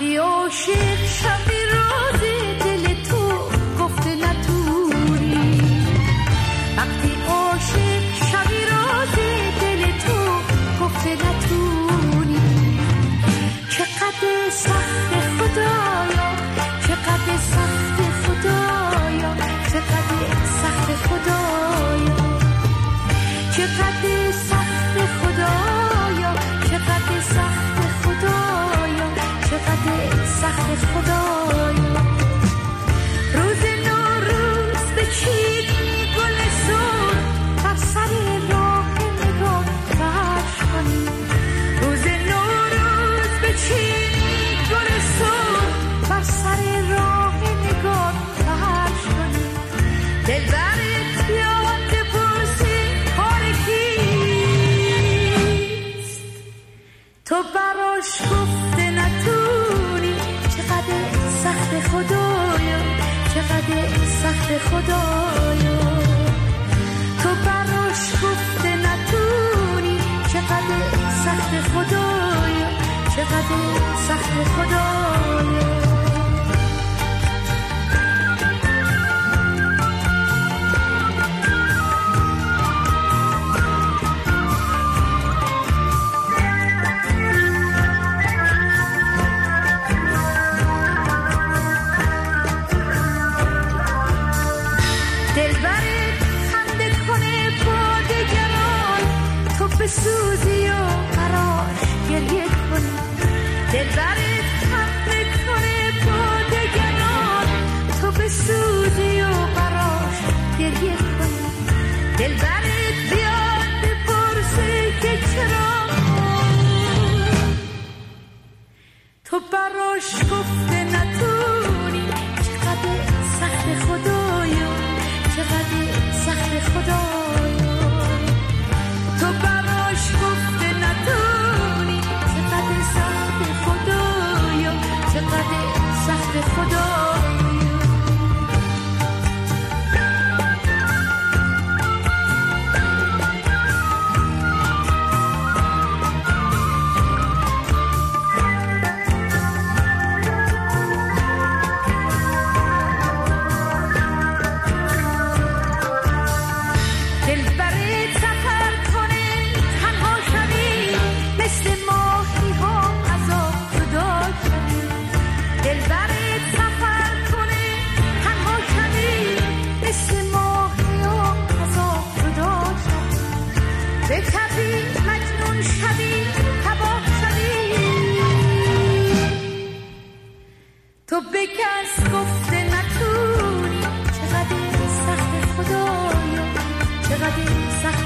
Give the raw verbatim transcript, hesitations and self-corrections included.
وقتی عاشق شوی رازی دل تو گفته نتونی، وقتی عاشق شوی رازی دل تو گفته نتونی. چقدر سخت خدایا، چقدر سخت خدایا، چقدر سخت خدایا، چقدر سخت خدایا، چقدر سخت خدایا، چقدر سخت خدایا. روز نوروز بچینی گل سرخ بر سر راه نگاه فرش کنی، روز نوروز بچینی گل سرخ بر سر راه نگاه فرش کنی. دلبرت بیاد بپرسی کار کیست، تو براش گفته نتونی. چقدر سخت خدایا، چقدر سخت خدایا، تو براش گفته نتونی. چقدر سخت خدایا، چقدر سخت خدایا. بسوزی و براش گریه کنی، دلبرت خنده کنه با دگران، تو بسوزی و براش گریه کنی. دلبرت بیاد بپرسه که چرا تو براش گفته نتونی. چقدر سخت خدایا، چقدر سخت خدایا، تو براش گفته نتونی. چقدر سخت خدایا، چقدر سخت خدایا. تو به کس گفته نتونی. چقدر سخت خدایا، چقدر سخت